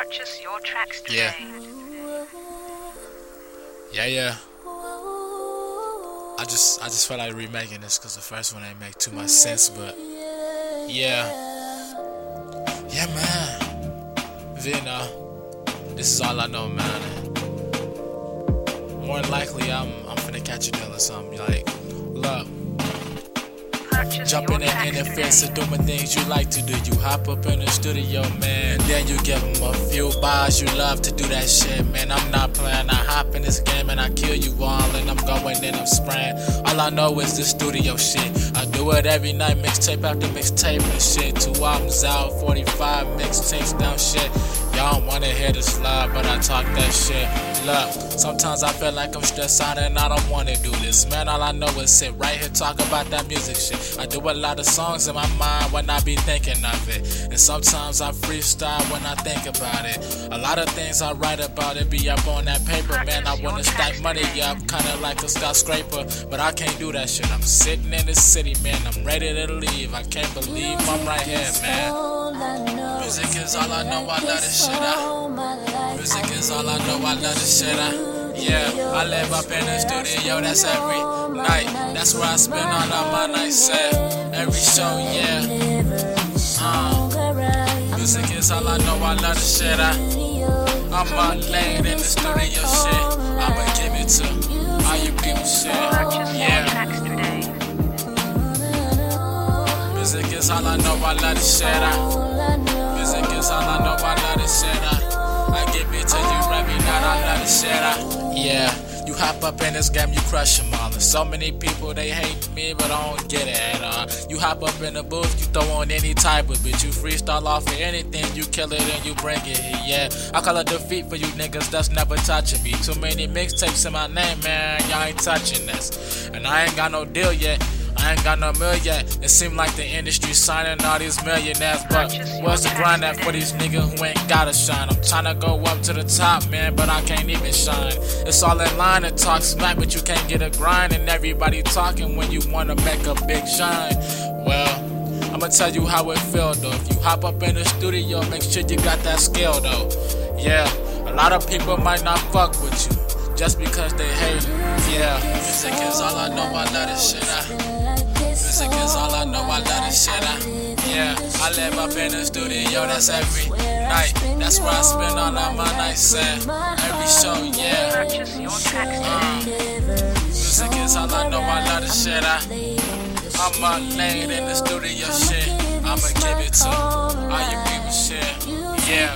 Purchase your tracks today. Yeah. I just felt like remaking this because the first one ain't make too much sense, but yeah, man. Vina, this is all I know, man. More than likely, I'm finna catch a deal or something. Like, look. Jump in the interface and doing things you like to do. You hop up in the studio, man. Then you give them a few bars. You love to do that shit, man. I'm not playing. I hop in this game and I kill you all. And I'm going and I'm spraying. All I know is the studio shit. I do it every night, mixtape after mixtape and shit. 2 albums out, 45 mixtapes down shit. Y'all don't wanna hear this live, but I talk that shit. Look, sometimes I feel like I'm stressed out and I don't wanna do this, man. All I know is sit right here, talk about that music shit. I do a lot of songs in my mind when I be thinking of it, and sometimes I freestyle when I think about it. A lot of things I write about it be up on that paper, man. I wanna stack money up, kinda like a skyscraper, but I can't do that shit. I'm sitting in the city, man. I'm ready to leave. I can't believe I'm right here, man. Music is all I know. I love this shit out. Music is all I know. I love this shit out. Yeah, I live up in the studio. That's every night. That's where I spend all of my nights at. Every show, yeah. Music is all I know. I love this shit out. I'm out late in the studio shit. I'ma give it to all you people shit. Yeah. Music is all I know. I love this shit out. Music is all I know, I love this shit out. I give it to you every night, I love this shit out. Yeah, you hop up in this game, you crush them all. And so many people, they hate me, but I don't get it at all. You hop up in the booth, you throw on any type of bitch. You freestyle off of anything, you kill it and you bring it here, yeah. I call it defeat for you niggas that's never touching me. Too many mixtapes in my name, man, y'all ain't touching this. And I ain't got no deal yet. I ain't got no million yet. It seem like the industry signing all these millionaires, but where's the grind at for these niggas who ain't gotta shine? I'm tryna go up to the top, man, but I can't even shine. It's all in line to talk smack, but you can't get a grind, and everybody talking when you wanna make a big shine. Well, I'ma tell you how it feel though. If you hop up in the studio, make sure you got that skill though. Yeah, a lot of people might not fuck with you just because they hate it. Yeah, music is all I know. I love this shit out. Music is all I know, I love this shit out. Yeah, I live up in the studio, that's every night. That's where I spend all of my nights at. Every show, yeah. Music is all I know, I love this shit out. I'm up late in the studio shit. I'ma give it to all you people shit. Yeah.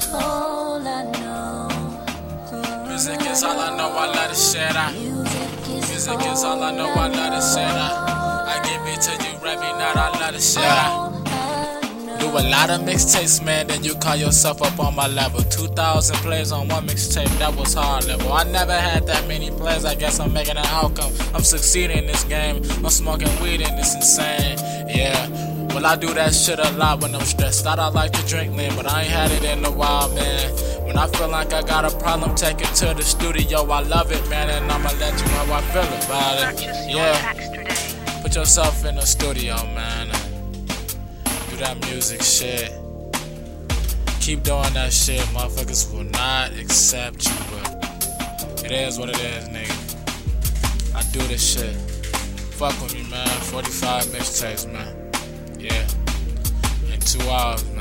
Music is all I know, I love this shit out. Music is all I know, I love this shit out. I give it to you every night, I love the shit out. Do a lot of mixtapes, man, then you call yourself up on my level. 2,000 plays on one mixtape, that was hard level. I never had that many plays, I guess I'm making an outcome. I'm succeeding in this game, I'm smoking weed and it's insane, yeah. Well, I do that shit a lot when I'm stressed out. I like to drink lean, but I ain't had it in a while, man. When I feel like I got a problem, take it to the studio. I love it, man, and I'ma let you know how I feel about it. Yeah. Put yourself in the studio, man. Do that music shit. Keep doing that shit. Motherfuckers will not accept you, but it is what it is, nigga. I do this shit. Fuck with me, man. 45 mixtapes, man. Yeah. In 2 hours,